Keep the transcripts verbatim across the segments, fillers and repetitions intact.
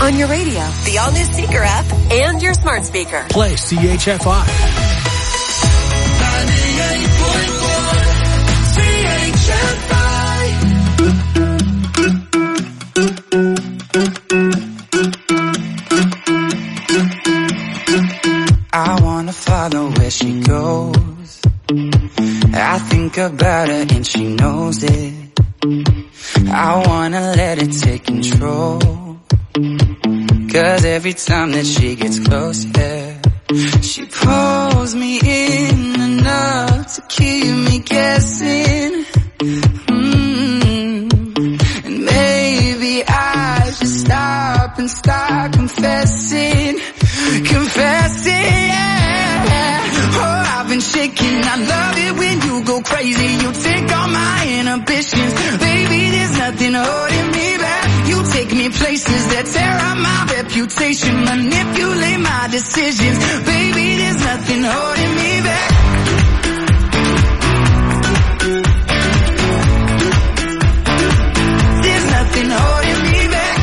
On your radio, the all-new Seeker app, and your smart speaker. Play C H F I. ninety-eight point one C H F I. I wanna follow where she goes. I think about her and she knows it. I wanna let it take control. Cause every time that she gets close, yeah, she pulls me in enough to keep me guessing. Mm-hmm. And maybe I should stop and start confessing. Confessing, yeah. Oh, I've been shaking. I love it when you go crazy. You take all my inhibitions. Baby, there's nothing holding me back. You take me places that tear up my reputation. Manipulate my decisions. Baby, there's nothing holding me back. There's nothing holding me back.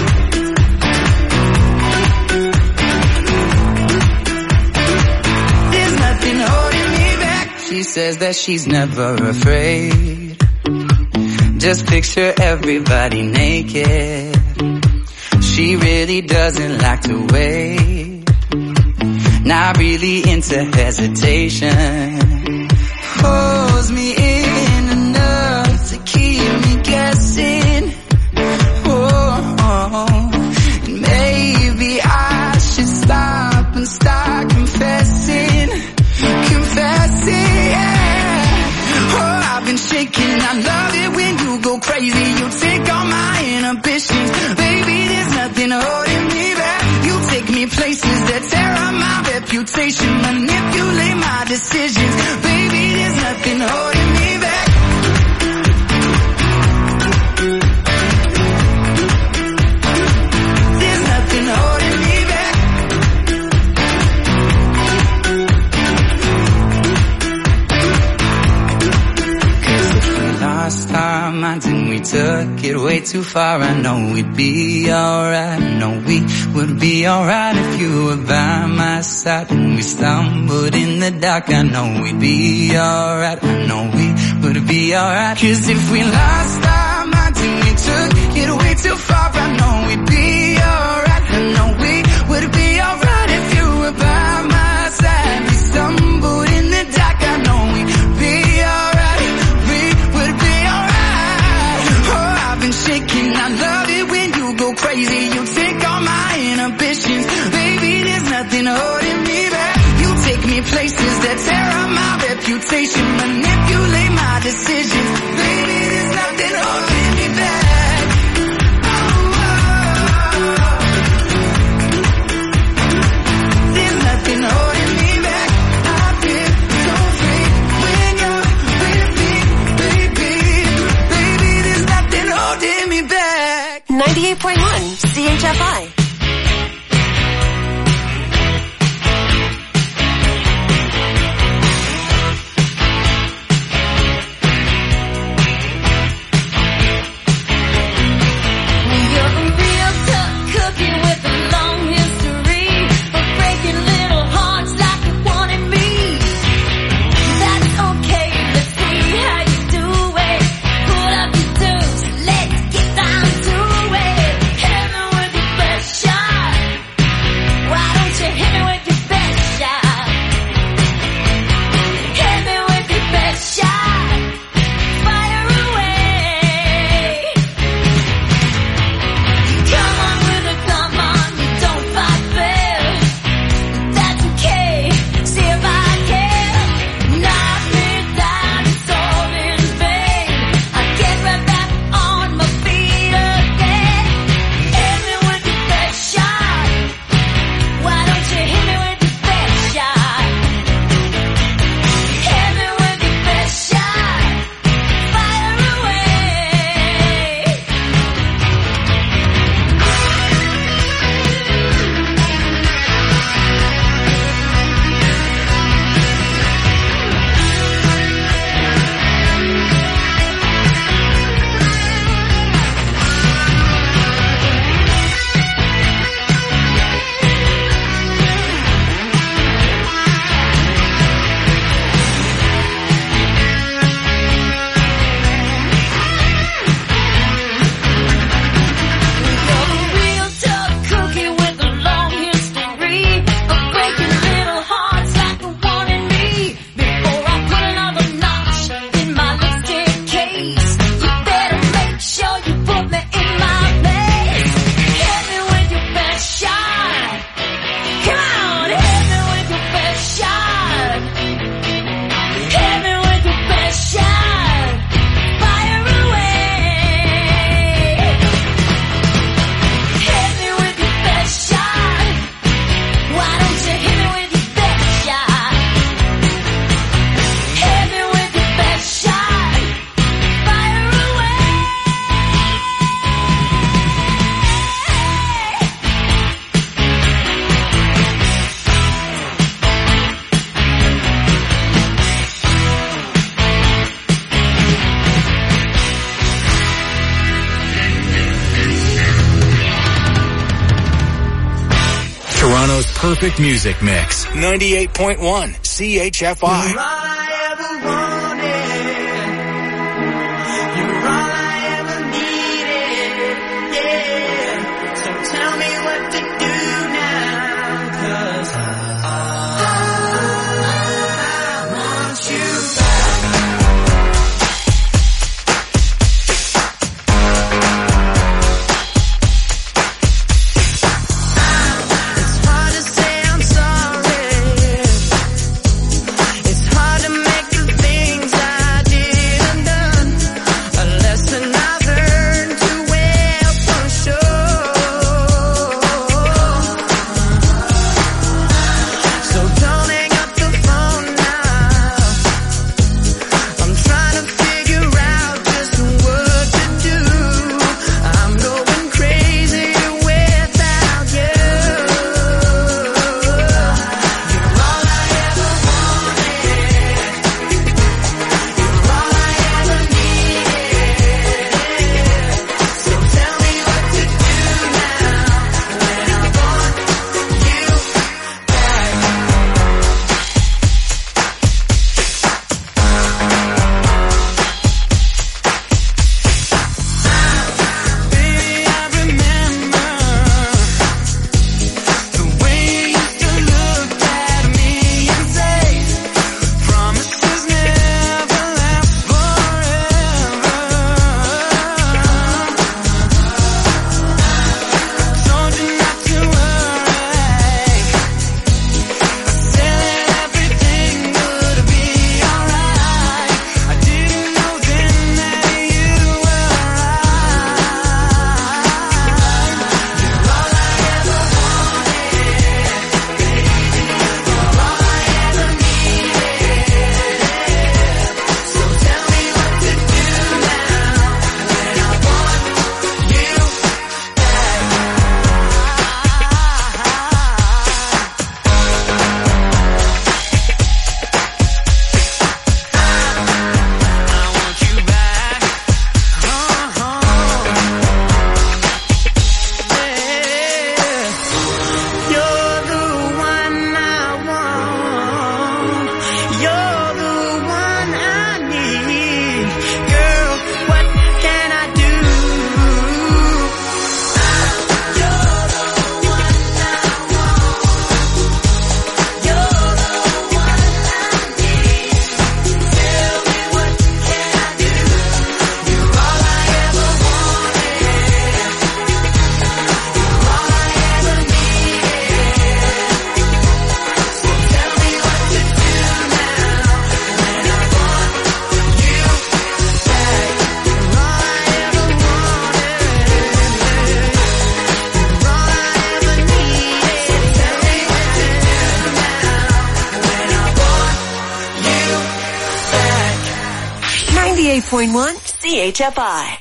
There's nothing holding me back. She says that she's never afraid. Just picture everybody naked. She really doesn't like to wait. Not really into hesitation. Pulls me in enough to keep me guessing. Oh, oh. And maybe I should stop and start confessing. Confessing, yeah. Oh, I've been shaking. I love it when you go crazy. You take all my inhibitions. Baby, there's nothing holding me back. You take me places that tear up my reputation. Manipulate my decisions. Baby, there's nothing holding me back. There's nothing holding me back. Cause if we lost our minds and we took it way too far, I know we'd be alright. I know we would be alright if you were by my side. When we stumbled in the dark, I know we'd be alright. I know we would be alright. Cause if we lost our minds and we took it way too far, I know we'd be alright. I know we would be alright if you were by my side. We stumbled in the dark, I know we'd be alright. We would be alright. Oh, I've been shaking. I love it when you go crazy. You take all my inhibitions. Baby, there's nothing holding me back. You take me places that tear up my reputation. Manipulate my decisions. Baby, there's nothing holding me back. Oh, oh, oh. There's nothing holding me back. I feel so free when you're with me, baby. Baby, there's nothing holding me back. ninety-eight point one C H F I. Let's get down to it. Heaven with your best Toronto's perfect music mix. ninety-eight point one C H F I. You're all I ever wanted. You're all I ever needed. Yeah. So tell me what to do now, 'cause I, I want you back. ninety-eight point one C H F I.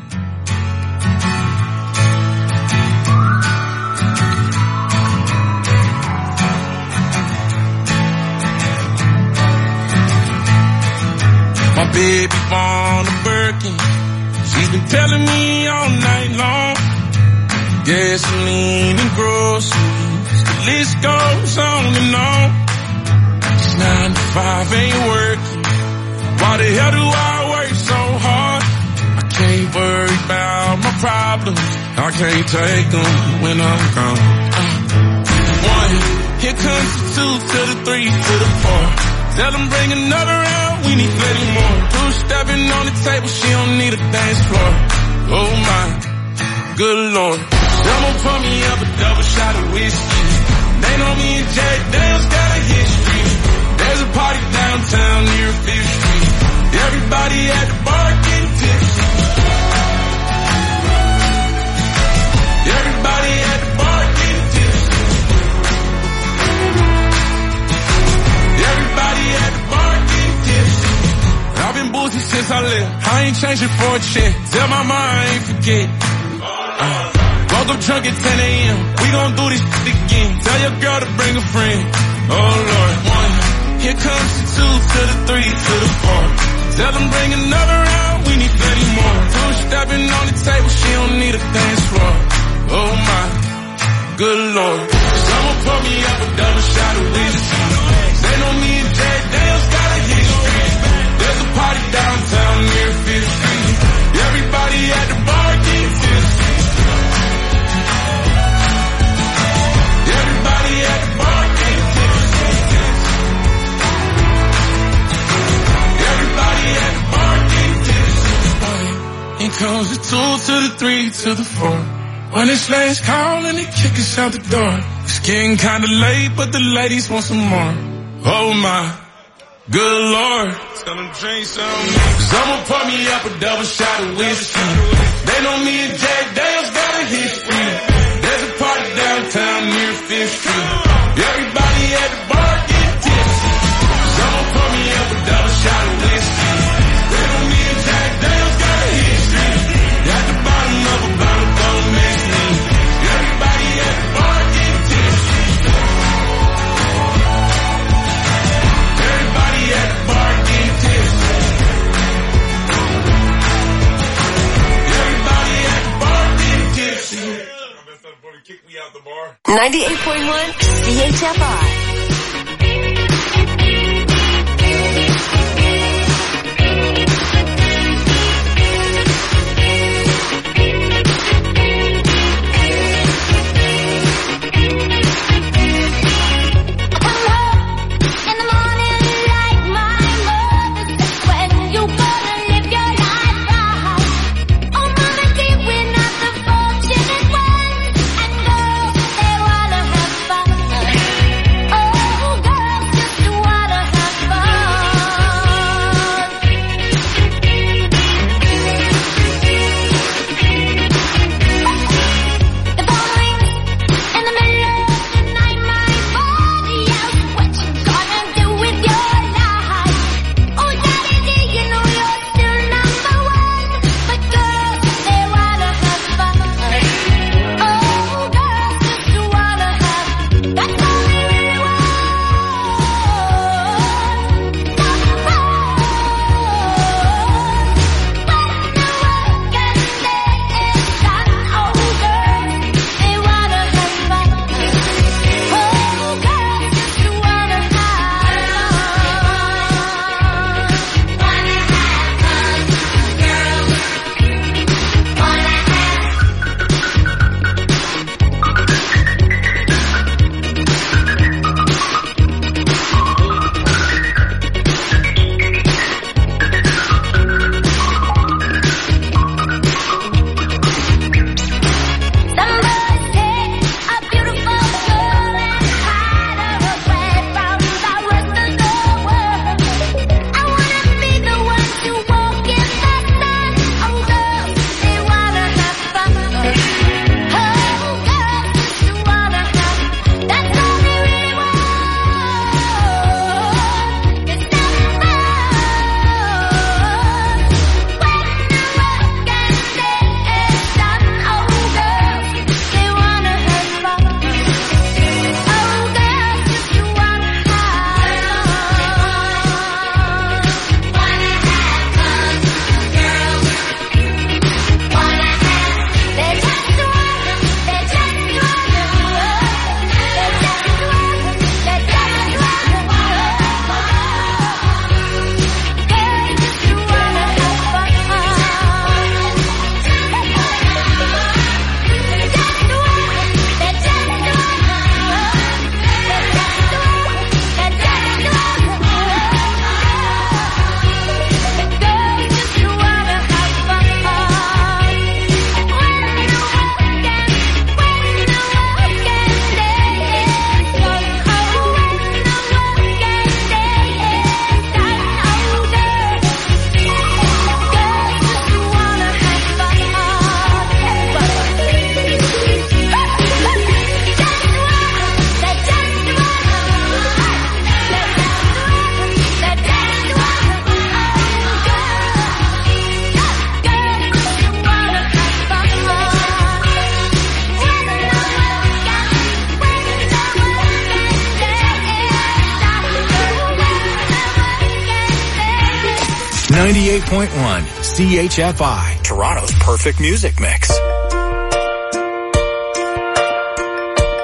My baby born a Birkin. She's been telling me all night long. Gasoline and groceries, the list goes on and on. It's nine to five, ain't working. Why the hell do I work so hard? I can't worry about my problems. I can't take them when I'm gone. Uh, one, here comes the two to the three to the four. Tell them bring another round, we need plenty more. Two stepping on the table, she don't need a dance floor. Oh my, good lord. Someone pour me up a double shot of whiskey. They know me and Jay Dale's got a history. There's a party downtown near Fifth Street. Everybody at the bar getting tipsy. Everybody at the bar getting tipsy. Everybody at the bar getting tipsy. I've been boozy since I left. I ain't changing for a check. Tell my mom I ain't forget. Uh, woke up drunk at ten a.m. We gon' do this shit again. Tell your girl to bring a friend. Oh Lord, one. Here comes the two to the three to the four. Tell them bring another round, we need plenty more. Two stepping on the table, she don't need a dance floor. Oh my, good Lord. Someone pour me up a double shot of whiskey. They know me and Jack Daniels got a history. There's a party downtown near Fifth Street. Everybody at the bar getting tipsy. Everybody at the bar getting tipsy. Everybody at the bar getting tipsy. It comes the two to the three to the four. When it's last call and they kick us out the door. It's getting kinda late, but the ladies want some more. Oh my, good Lord. Tell them drink some. Someone pour me up a double shot of whiskey. They know me and Jack Daniels got a history. There's a party downtown near Fifth Street. Everybody at the bar get tipsy. Someone pour me up a double shot of whiskey. They know me and Jack Daniels got a history. At the bottom of a bottle, don't mix me. Everybody at the bar get tipsy. Everybody at the bar get tipsy. Everybody at the bar get tipsy. Kick me out the bar. ninety-eight point one C H F I. ninety-eight point one C H F I, Toronto's perfect music mix.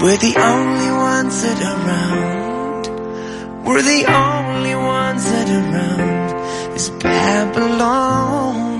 We're the only ones that are around. We're the only ones that are around. It's Babylon.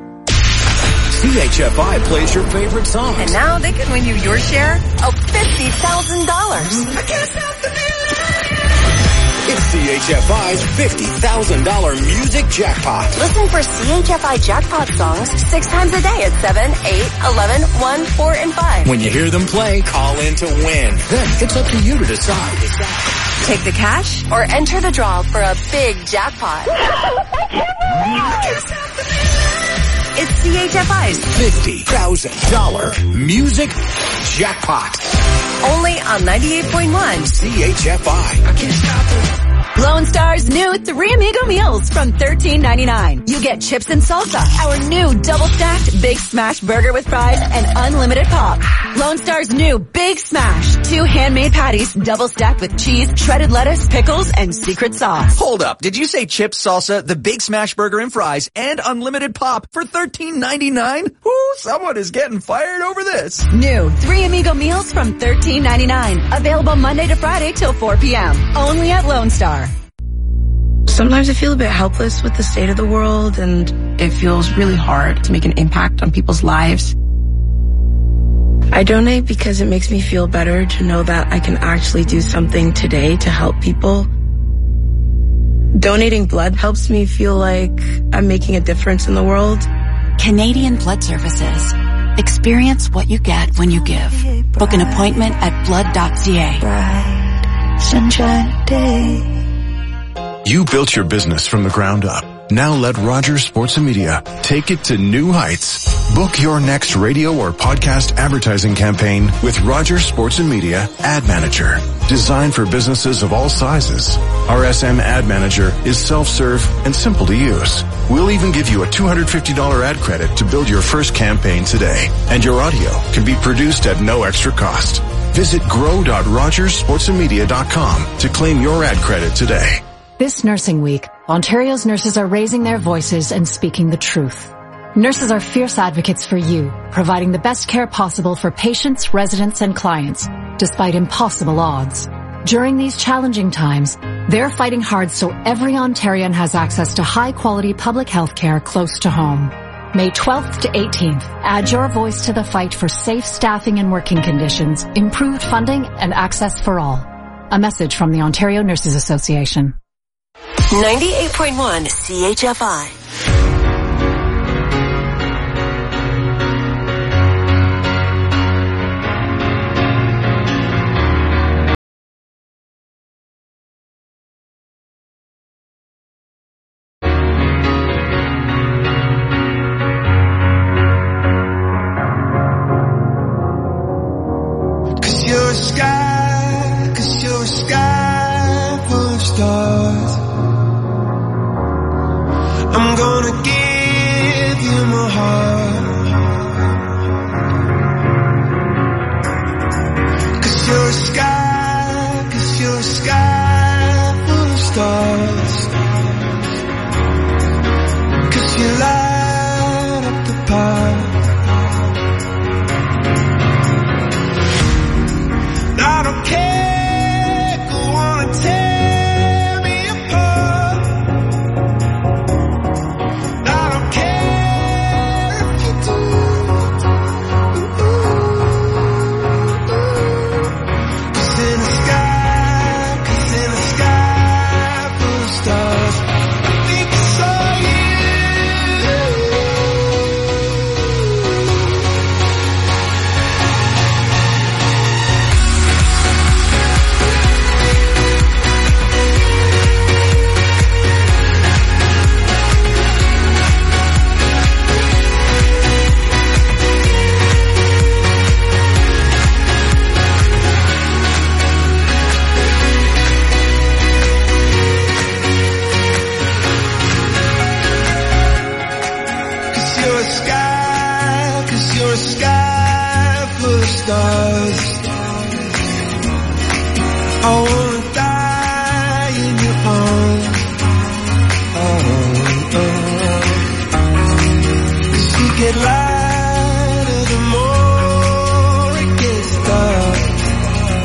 C H F I plays your favorite songs. And now they can win you your share of fifty thousand dollars. I can't stop the feeling. It's C H F I's fifty thousand dollars music jackpot. Listen for C H F I jackpot songs six times a day at seven, eight, eleven, one, four, and five. When you hear them play, call in to win. Then it's up to you to decide. Take the cash or enter the draw for a big jackpot. It's C H F I's fifty thousand dollars music jackpot. Only on ninety-eight point one C H F I. I can't stop it. Lone Star's new Three Amigo meals from thirteen ninety-nine. You get chips and salsa, our new double-stacked Big Smash burger with fries, and unlimited pop. Lone Star's new Big Smash, two handmade patties, double-stacked with cheese, shredded lettuce, pickles, and secret sauce. Hold up, did you say chips, salsa, the Big Smash burger and fries, and unlimited pop for thirteen ninety-nine? Ooh, someone is getting fired over this. New Three Amigo meals from thirteen ninety-nine. Available Monday to Friday till four p.m. Only at Lone Star. Sometimes I feel a bit helpless with the state of the world, and it feels really hard to make an impact on people's lives. I donate because it makes me feel better to know that I can actually do something today to help people. Donating blood helps me feel like I'm making a difference in the world. Canadian Blood Services. Experience what you get when you give. Book an appointment at blood dot c a. Bright, sunshine day. You built your business from the ground up. Now let Rogers Sports and Media take it to new heights. Book your next radio or podcast advertising campaign with Rogers Sports and Media Ad Manager. Designed for businesses of all sizes. R S M Ad Manager is self-serve and simple to use. We'll even give you a two hundred fifty dollars ad credit to build your first campaign today. And your audio can be produced at no extra cost. Visit grow dot rogers sports and media dot com to claim your ad credit today. This Nursing Week, Ontario's nurses are raising their voices and speaking the truth. Nurses are fierce advocates for you, providing the best care possible for patients, residents, and clients, despite impossible odds. During these challenging times, they're fighting hard so every Ontarian has access to high-quality public health care close to home. May twelfth to eighteenth, add your voice to the fight for safe staffing and working conditions, improved funding, and access for all. A message from the Ontario Nurses Association. ninety-eight point one C H F I. Cause you're a sky, cause you're a sky full of stars. I'm gonna give you my heart. Cause you're a sky, cause you're a sky full of stars. Cause you light up the path. I don't care, go on and tear me apart. I don't care if you do. Cause in the sky, cause in the sky full of stars, I think I saw you. Cause you're a sky, cause you're a sky full of stars. I wanna die in your arms. Oh, oh, oh. Cause you get lighter the more it gets dark.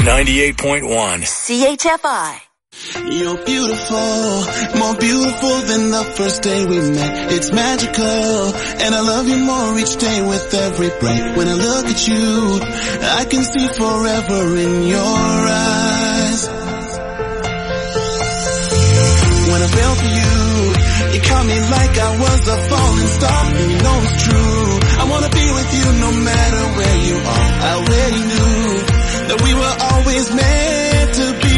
ninety-eight point one C H F I. You're beautiful, more beautiful than the first day we met. It's magical, and I love you more each day with every breath. When I look at you, I can see forever in your eyes. When I fell for you, you caught me like I was a falling star, and you know it's true. I wanna be with you no matter where you are. I already knew that we were always meant to be.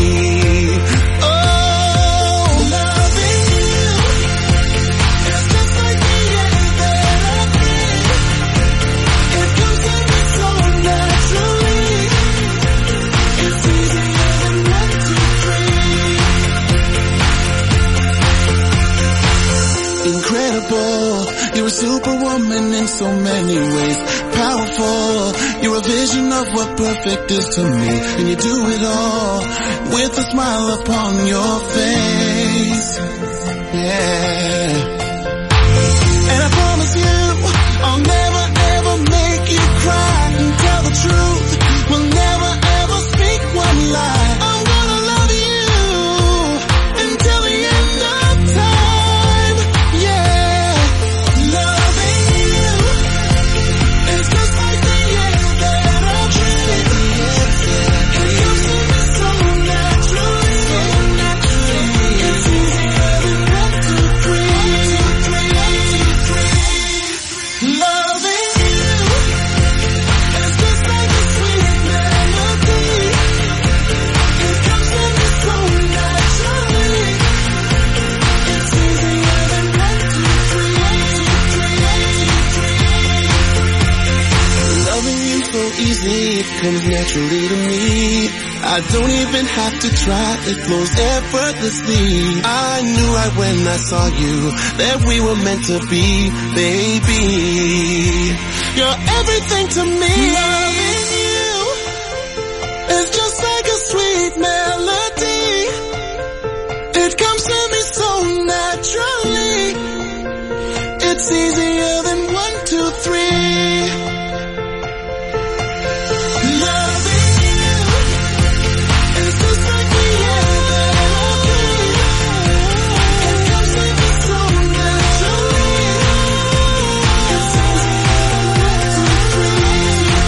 You're a superwoman in so many ways. Powerful, you're a vision of what perfect is to me. And you do it all with a smile upon your face. Yeah. And I promise you, I'll never ever make you cry. And tell the truth, we'll never ever speak one lie. I wanna love you until the end of time. Yeah. Loving you is just like the air that I breathe. It comes to me so naturally. It's easier than one, two, three. Loving you is just like a sweet melody. It comes to me so naturally. It's easier than one, two, three. Loving you so easy, it comes naturally to me. I don't even have to try, it flows effortlessly. I knew right when I saw you that we were meant to be, baby. You're everything to me. Loving you is just like a sweet melody. It comes to me so naturally. It's easier than one, two, three. Loving you is just like the air that I breathe. It comes to me so naturally. It's easier than one, two, three.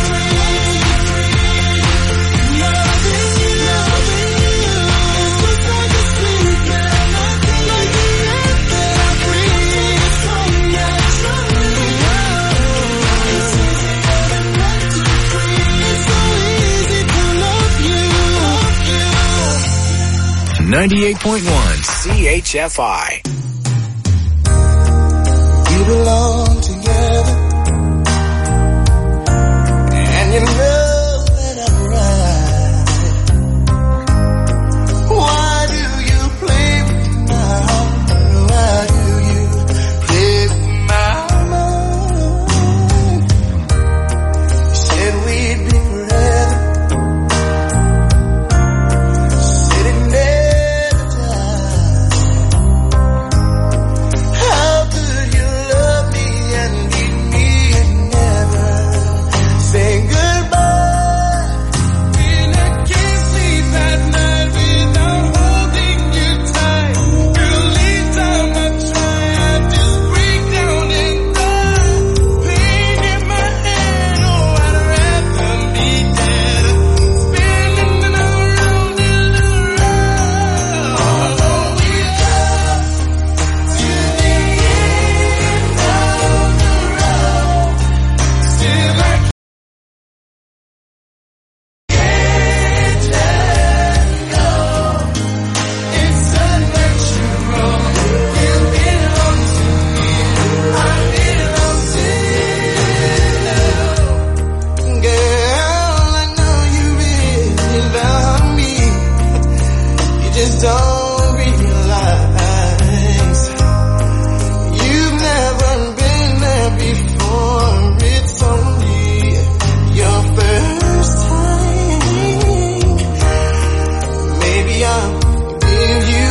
Loving you, loving you is just like a sweet melody. Like the air that I breathe, so naturally. It's easier than one, two, three. It's so easy to love you. ninety-eight point one C H F I. We belong together, and you know that I'm right. Why do you play with my heart? Why do you play with my mind? You said we'd be forever, said it never died. How could you love me and leave me and never say goodbye? When I can't sleep at night without holding you tight, girl, each time I try, I just break down and die. Pain in my head, oh, I'd rather be dead. Spinning around in the road. Although we love to the end of the road, still I can't let go. It's unnatural. You belong to me. I belong to you. Girl, I know you really love me. You just don't realize you've never been there before. It's only your first time. Maybe I'll give you.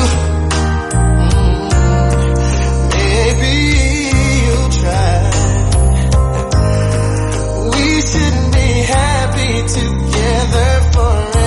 mm, Maybe you'll try. We should be happy together forever.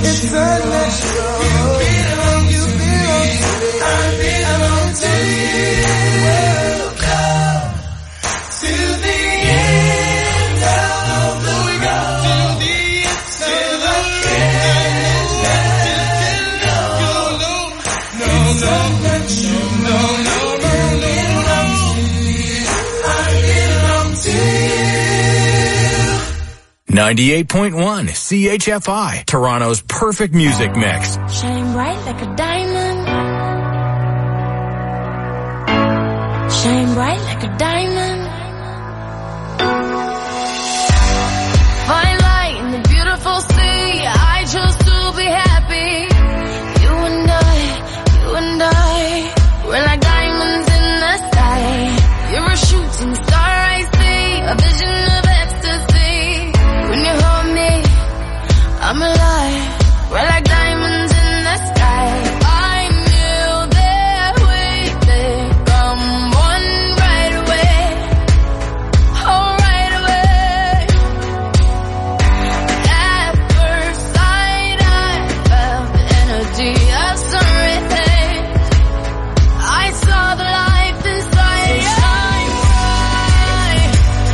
It's unnatural. You belong to me. I belong to you. Welcome to the end of the road. To the end. Till the end. No, no, no, no, no, no, I belong to you. ninety-eight point one C H F I, Toronto's perfect music mix. Shine bright like a diamond. Shine bright like a diamond. Fine light in the beautiful sea. I chose to be happy. You and I, you and I, we're like diamonds in the sky. You're a shooting star I see, a vision of ecstasy. When you hold me, I'm alive. We're like diamonds in the sky. I knew that we could come one right away. Oh, right away. At first sight, I felt the energy of sun rays. I saw the life inside. So shine bright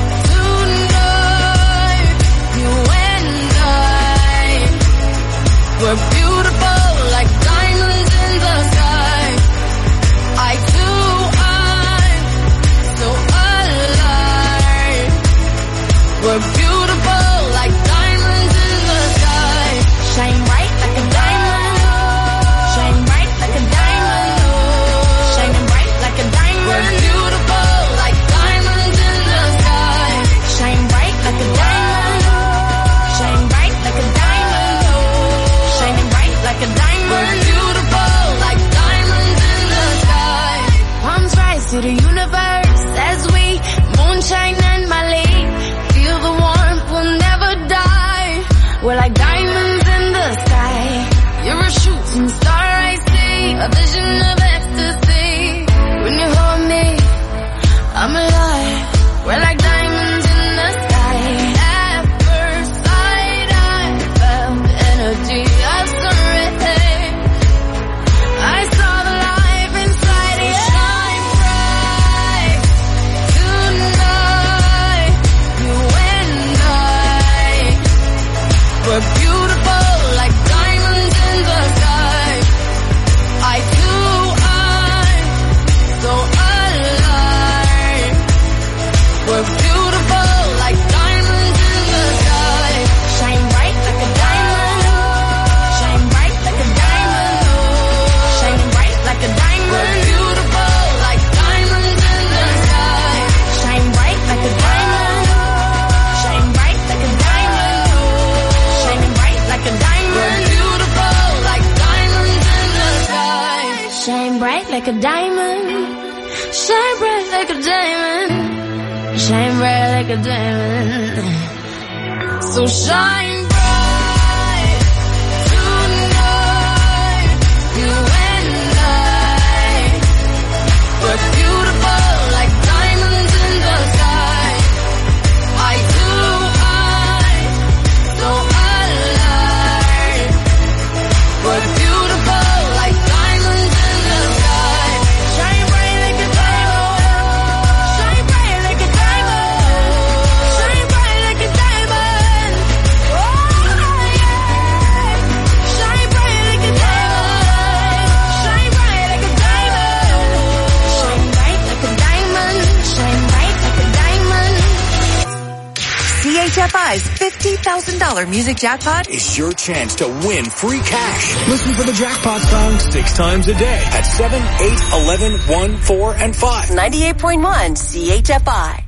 tonight. You and I, we're beautiful like diamonds in the sky. I too, I'm so alive. We're beautiful like diamonds in the sky. Shine bright like a diamond. Shine bright like a diamond. Shining bright like a diamond. We're beautiful like diamonds in the sky. Shine bright like a diamond. Shine bright like a diamond. Shining bright like a diamond. We're beautiful like diamonds in the sky. Palms rise to the universe as we moonshine and Mali. Feel the warmth, we'll never die. We're like diamonds in the sky. You're a shooting star I see, a vision of ecstasy. When you hold me, I'm alive. We're like diamonds in the sky. At first sight, I felt the energy of sun rays. I saw the life inside you. Shine bright tonight. You and I, we're beautiful like diamonds in the sky. I too, I'm so alive. We're beautiful like diamonds in the sky. Shine bright like a diamond. Shine bright like a diamond. Shining bright like a diamond. We're beautiful like diamonds in the sky. Shine bright like a diamond. Shine bright like a diamond. Shining bright like a diamond. We're beautiful like diamonds in the sky. Shine bright like a diamond. Shine bright like a diamond. Shine bright like a diamond. So shine bright tonight. You and I, we're beautiful like diamonds in the sky. I too, I'm so alive. We're beautiful like diamonds in the sky. Shine bright like a diamond. Shine bright like a diamond. Shine bright like a diamond. Oh yeah. Shine bright like a diamond. Shine bright like a diamond. Shine bright like a diamond. Shine bright like a diamond. C H F I's fifty thousand dollars music jackpot is your chance to win free cash. Listen for the jackpot song six times a day At seven, eight, eleven, one, four, and five. ninety-eight point one C H F I.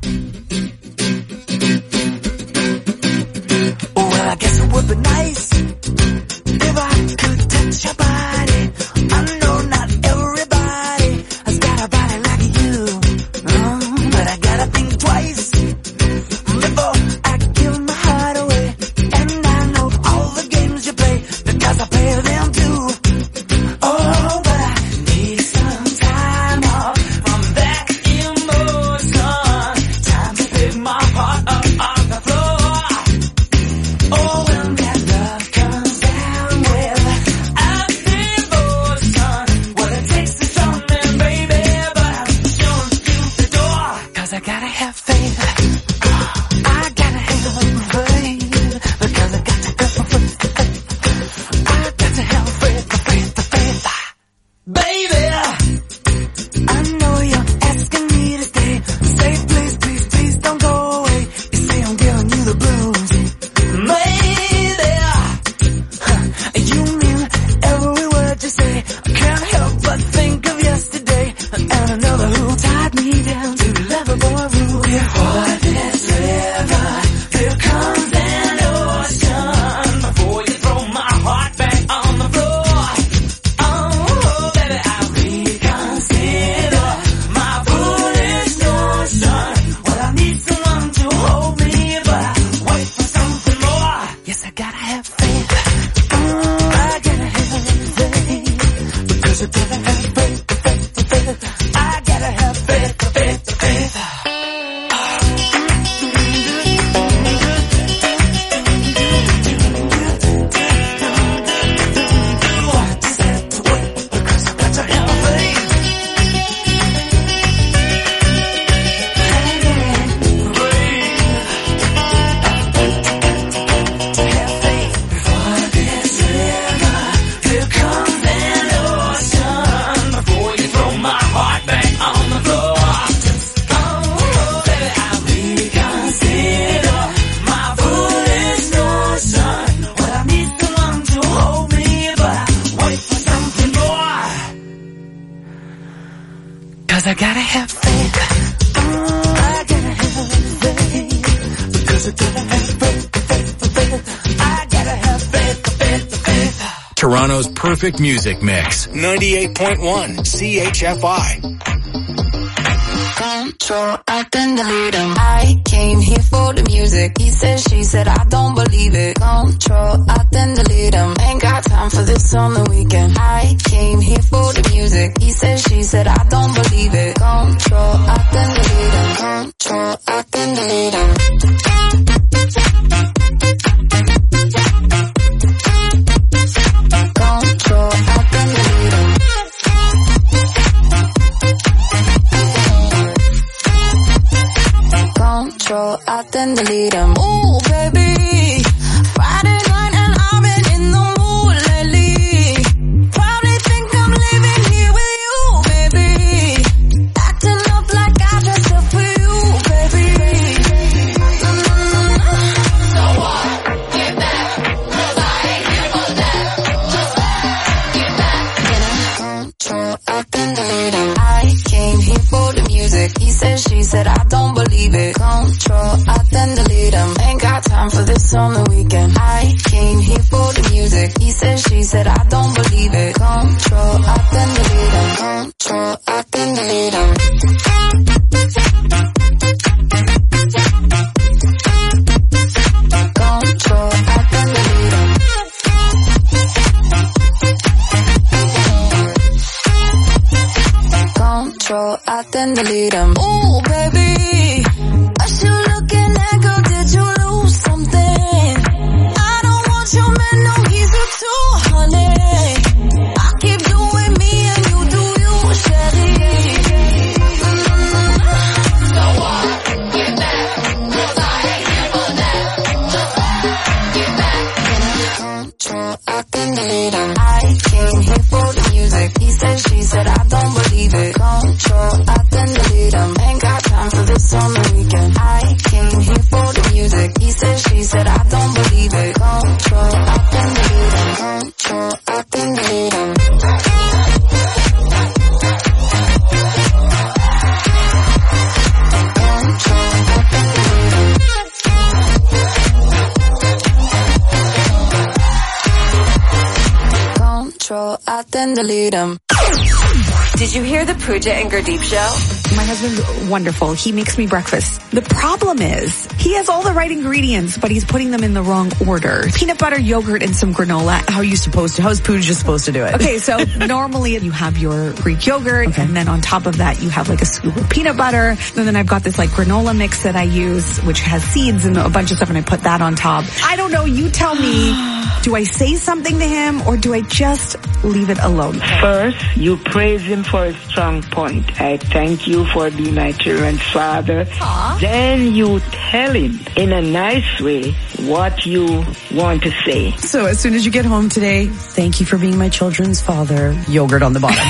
Well, I guess it would be nice if I could touch your body. I know not everybody has got a body like you, oh, but I gotta think twice before I give my heart away. And I know all the games you play because I play them too. Oh, but I need some time off from that emotion. Time to pick my heart up off the floor. Oh, when that love Because I gotta have faith. Oh, I gotta have faith. Because I gotta have faith, faith, faith. I gotta have faith, faith, faith. Toronto's perfect music mix. ninety-eight point one C H F I. Control, I can delete him. I came here for the music. He said, she said, I don't believe it. Control, I can delete him. Ain't got time for this on the weekend. I came here for the music. He said, she said, I don't believe it. Control, I can delete him. Control, I can delete him. Control, I can delete him. Control, I can delete him. Ooh, baby. Friday night and I've been in the mood lately. Probably think I'm living here with you, baby. Acting up like I dressed up for you, baby. Mm-hmm. So what? Get back. Cause I ain't here for that. Just back. Get back. Control, I can delete him. I came here for the music. He said, she said, I don't believe it. Control, I can delete him. Ain't got time for this on the weekend. I came here for the music. He said, she said, I don't believe it. Control, I can delete him. Control, I can delete him. Control, I can delete him. Control, I can delete him. Ooh, baby. What you looking at, girl? Did you lose something? I don't want your man, no, he's a two, honey. I keep doing me and you do you, Shelly. So what? Get back. Cause I ain't here for that. Just back. Get back. Control, I can delete him. I came here for the music. He said, she said, I don't believe it. Control, I can delete him. Ain't got time for this on the weekend. I came here for the music. He said, she said, I don't believe it. Control, I can delete him. Control, I can delete him. Control, I can delete him. Did you hear the Pooja and Gurdeep show? My husband's wonderful. He makes me breakfast. The problem is, he has all the right ingredients, but he's putting them in the wrong order. Peanut butter, yogurt, and some granola. How are you supposed to? How's Pooja supposed to do it? Okay, so normally you have your Greek yogurt, okay, and then on top of that you have like a scoop of peanut butter. And then I've got this like granola mix that I use, which has seeds and a bunch of stuff, and I put that on top. I don't know. You tell me. Do I say something to him or do I just leave it alone? First, you praise him for his strong point. I thank you for being my children's father. Aww. Then you tell him in a nice way what you want to say. So as soon as you get home today, thank you for being my children's father. Yogurt on the bottom.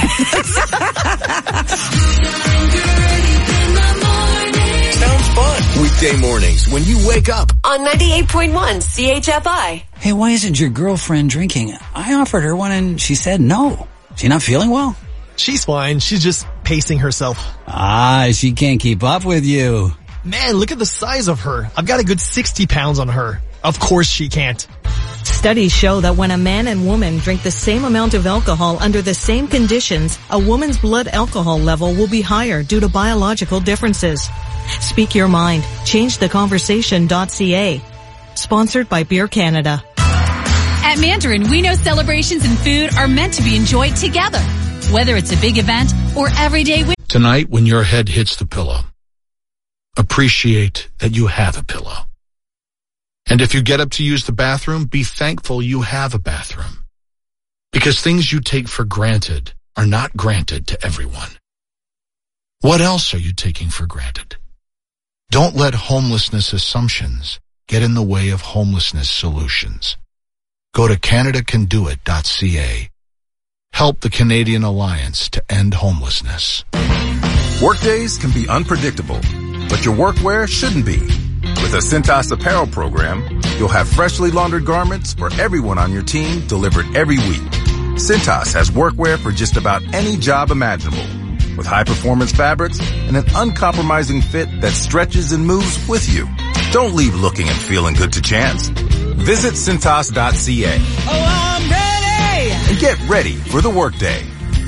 Sounds fun. Weekday mornings when you wake up. On ninety-eight point one C H F I. Hey, why isn't your girlfriend drinking? I offered her one and she said no. She not feeling well? She's fine. She's just pacing herself. Ah, she can't keep up with you. Man, look at the size of her. I've got a good sixty pounds on her. Of course she can't. Studies show that when a man and woman drink the same amount of alcohol under the same conditions, a woman's blood alcohol level will be higher due to biological differences. Speak your mind. Change the conversation dot c a. Sponsored by Beer Canada. At Mandarin, we know celebrations and food are meant to be enjoyed together. Whether it's a big event or everyday... We- Tonight, when your head hits the pillow, appreciate that you have a pillow. And if you get up to use the bathroom, be thankful you have a bathroom. Because things you take for granted are not granted to everyone. What else are you taking for granted? Don't let homelessness assumptions get in the way of homelessness solutions. Go to Canada Can Do It dot c a. Help the Canadian Alliance to end homelessness. Workdays can be unpredictable, but your workwear shouldn't be. With a Cintas apparel program, you'll have freshly laundered garments for everyone on your team delivered every week. Cintas has workwear for just about any job imaginable. with high-performance fabrics and an uncompromising fit that stretches and moves with you. Don't leave looking and feeling good to chance. Visit Cintas dot c a. Oh, I'm ready! And get ready for the workday.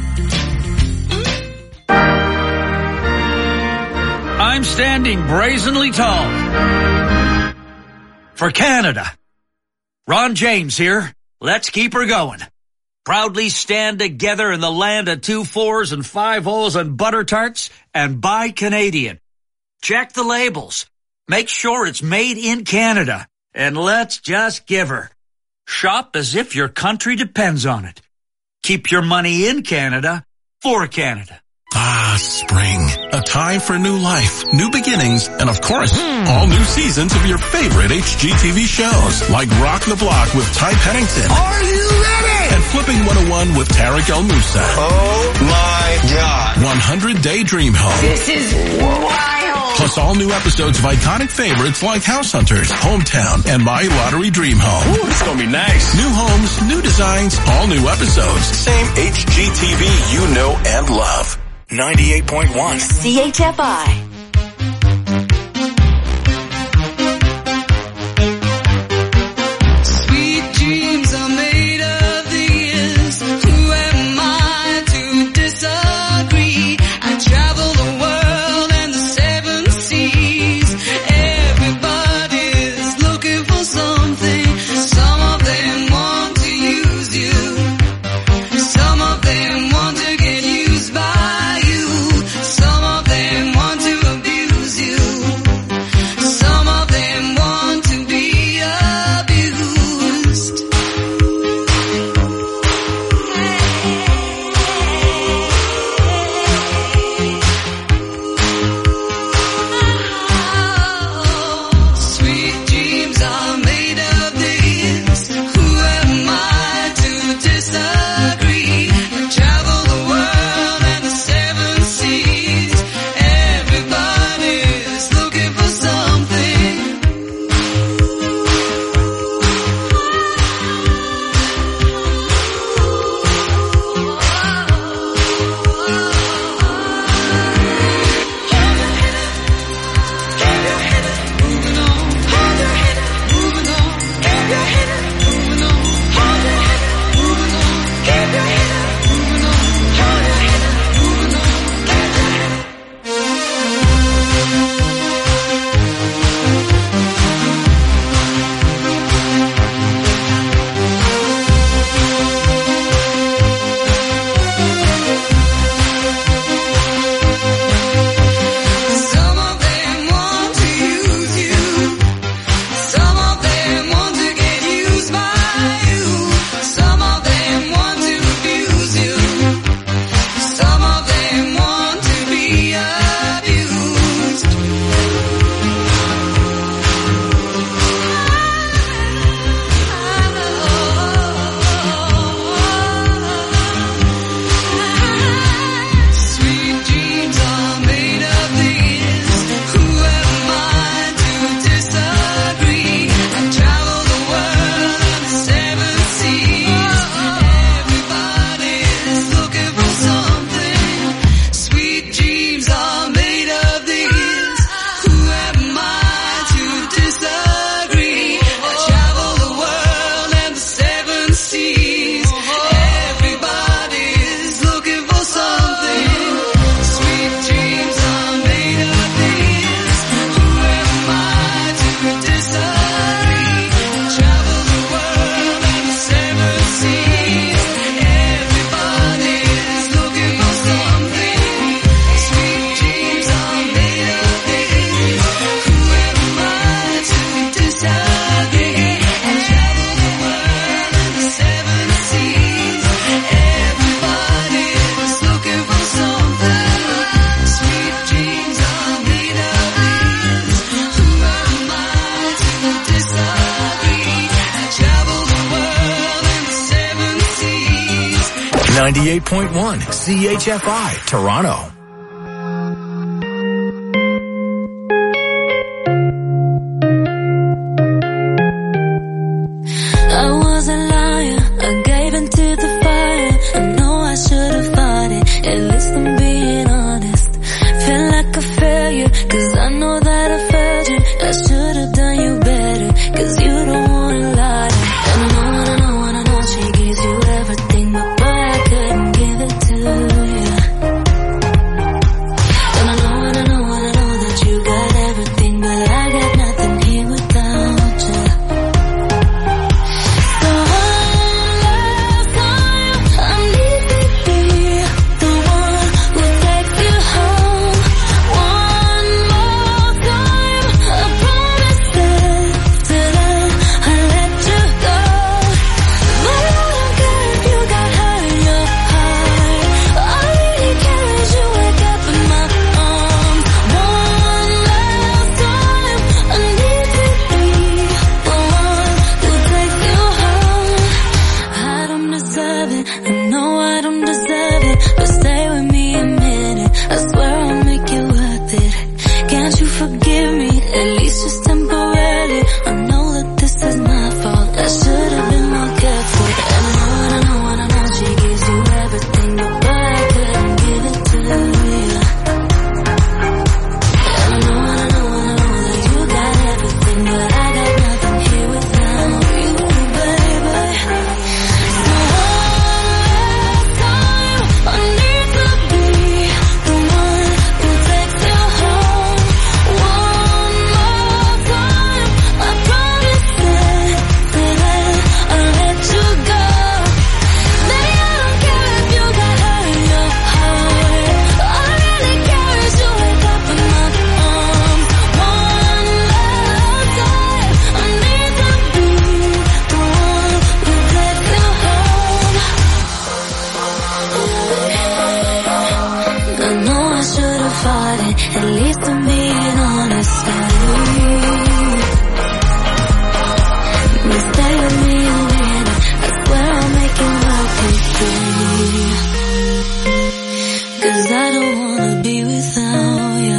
I'm standing brazenly tall for Canada. Ron James here. Let's keep her going. Proudly stand together in the land of two fours and five O's and butter tarts and buy Canadian. Check the labels. Make sure it's made in Canada. And let's just give her. Shop as if your country depends on it. Keep your money in Canada for Canada. Ah, spring. A time for new life, new beginnings, and of course, all new seasons of your favorite H G T V shows, like Rock the Block with Ty Pennington. Are you ready? And Flipping one oh one with Tarek El Moussa. Oh my God. one hundred Day Dream Home. This is wild. Plus all new episodes of iconic favorites like House Hunters, Hometown, and My Lottery Dream Home. Ooh, this is gonna be nice. New homes, new designs, all new episodes. Same H G T V you know and love. ninety-eight point one C H F I. Sweet dreams are made of these. Who am I to disagree? I travel the world and the seven seas. Everybody's looking for something. Some of them want to use you. Some of them want to get used by you. Some of them want to abuse you. Some of them want to be abused. Sweet dreams are made of this. Who am I to disagree? I travel the world and the seven seas. Everybody's looking for something. Some of them want to use you. Some of them want to get used by you. Some of them want to abuse you. Some of them want to be abused. Sweet dreams are made of these. Who am I to disagree? I travel the world and the seven seas. Everybody's looking for something. Sweet dreams are made of these. Who am I to disagree? I travel the world and the seven seas. Everybody's looking for something. Sweet dreams are made of these. Who am I to disagree? I travel the world and the seven seas. Everybody's looking for something. Sweet dreams are made of these. Who am I to disagree? I travel the world and the seven seas. Everybody's looking for something. Sweet dreams are made of these. Who am I to disagree? I travel the world and the seven seas. ninety-eight point one C H F I, Toronto. I was a liar, I gave into the fire. I know I should have fought it, at least I'm being honest. it. I know I don't deserve it, but stay with me a minute. I swear I'll make it worth it. Can't you forgive me, at least just temporarily? I know that this is my fault, I should have been more careful. And I know, and I know, and I know she gives you everything, but boy, I couldn't give it to you. And I know, and I know, and I know that you got everything, but I got nothing here without you, baby. So one last time, I need to be the one who takes you home. One more time, I promise that, that I'll let you go. Baby, I don't care if you got hurt in your heart. All I really care is you wake up in my arms. One last time, I need to be the one who takes you home. I know I should have fought it, at least I'm being honest with you. But stay with me a minute, I swear I'll make it worth it for you. 'Cause I don't wanna be without you.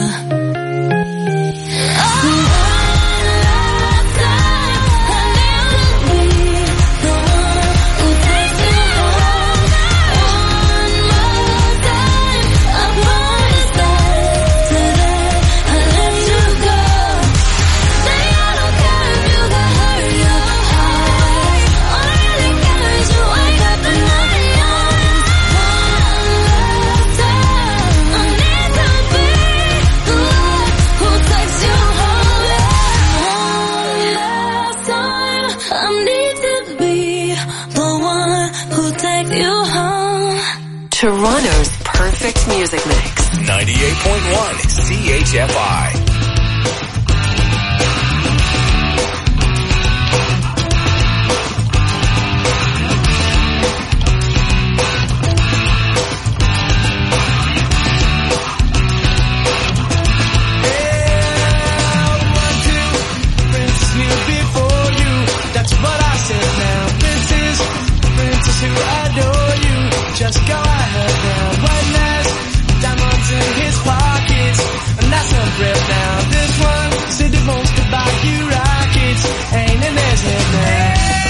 So one last time, I need to be the one who takes you home. One more time, I promise that today I'll let you go. Baby, I don't care if you got hurt in your heart. All I really care is you wake up in my arms. One last time, I need to be the one who takes you home. One last time, I need to be the one who takes you home. Toronto's perfect music mix. ninety-eight point one C H F I. Princess knew before you, that's what I said now. Princess, princess who adore you, just go ahead now. One last diamonds in his pockets, and that's a rip now. This one said he wants to buy you rockets, ain't in his head now.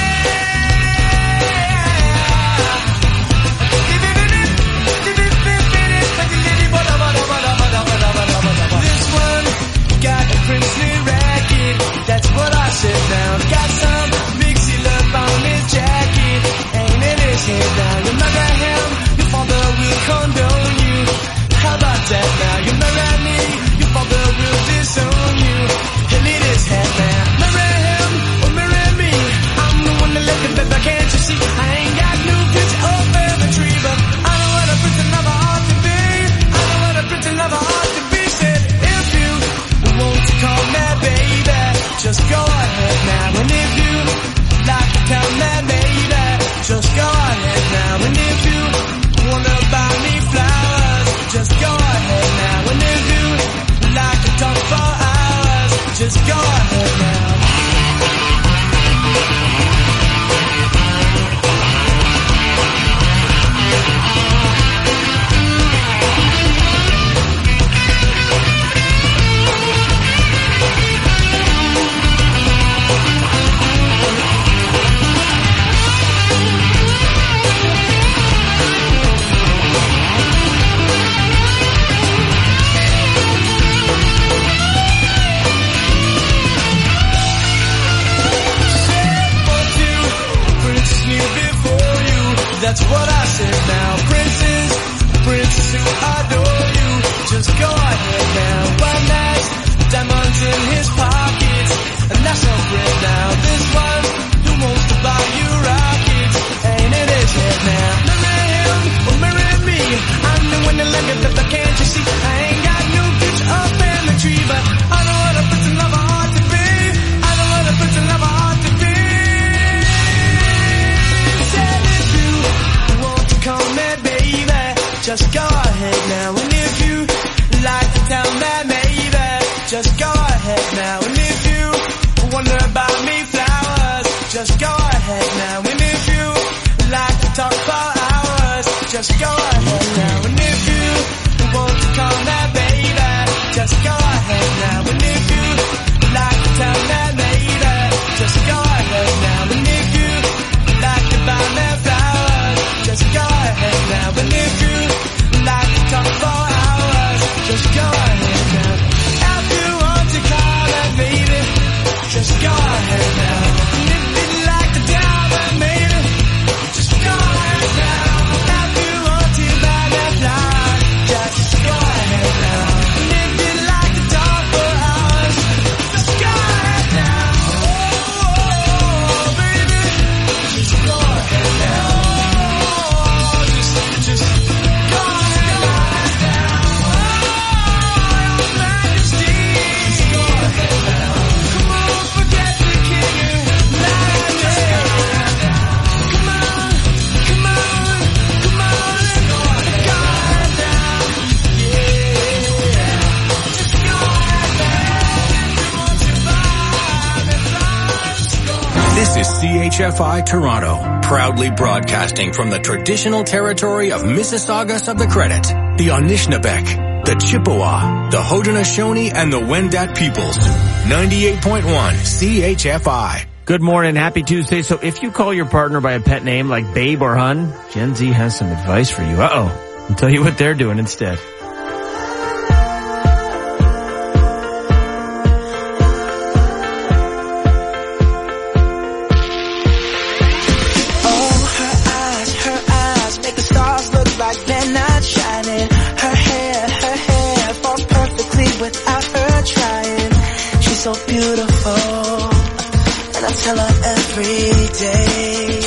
This one got a princely racket, that's what I said now. Got some big seal up on his jacket, ain't in his head now. You marry him, your father will condone you. How about that now? You marry me, your father will disown you. He'll eat his head now. Marry him or marry me, I'm the one that let the baby, can't you see? I ain't got no future up in the tree, but I know what a prince never ought to be. I know what a prince never ought to be. Said if you want to call me baby, just go ahead now. And if you like to tell me baby, just go ahead now. And if you wanna buy me flowers, just go ahead now. And if you like to talk for hours, just go ahead now. That's what I said now. Princess, princess who adore you, just go ahead now. One last diamonds in his pockets, and that's no friend now. This one who wants to buy you rockets, ain't in his head now. Marry him or marry me, I'm the one that let it, but can't you see? I ain't got no future up in the tree, but I know what a prince and lover ought to be. I know what a prince and lover ought to be. Said if you want to call me baby, just go ahead now. And if you like to tell me maybe, just go ahead now. And if you wonder about me flowers, just go ahead now. And if you like to talk for just go ahead now. And if you want to call that baby, just go ahead now. And if you like to tell that lady, just go ahead now. And if you like to buy me flowers, just go ahead now. And if you like to talk for hours, just go ahead now. If you want to call that baby, just go ahead now. And if you like to tell that baby, just go ahead now. If you want to buy me flowers, just go ahead now. And if you like to talk for hours, just go ahead now. Oh, baby, just go ahead now. Just, just go ahead now. Oh, your majesty, just go ahead now. Come on, forget the king and majesty. Come on, come on, come on, and go ahead now. Yeah, just go ahead now. If you want to buy me flowers, go ahead. This is C H F I Toronto, proudly broadcasting from the traditional territory of Mississaugas of the Credit, the Anishinaabe, the Chippewa, the Haudenosaunee, and the Wendat peoples. ninety-eight point one C H F I. Good morning. Happy Tuesday. So if you call your partner by a pet name like Babe or Hun, Gen Z has some advice for you. Uh-oh. I'll tell you what they're doing instead. Oh, her eyes, her eyes make the stars look like they're not shining. Her hair, her hair falls perfectly without her trying. She's so beautiful, and I tell her every day.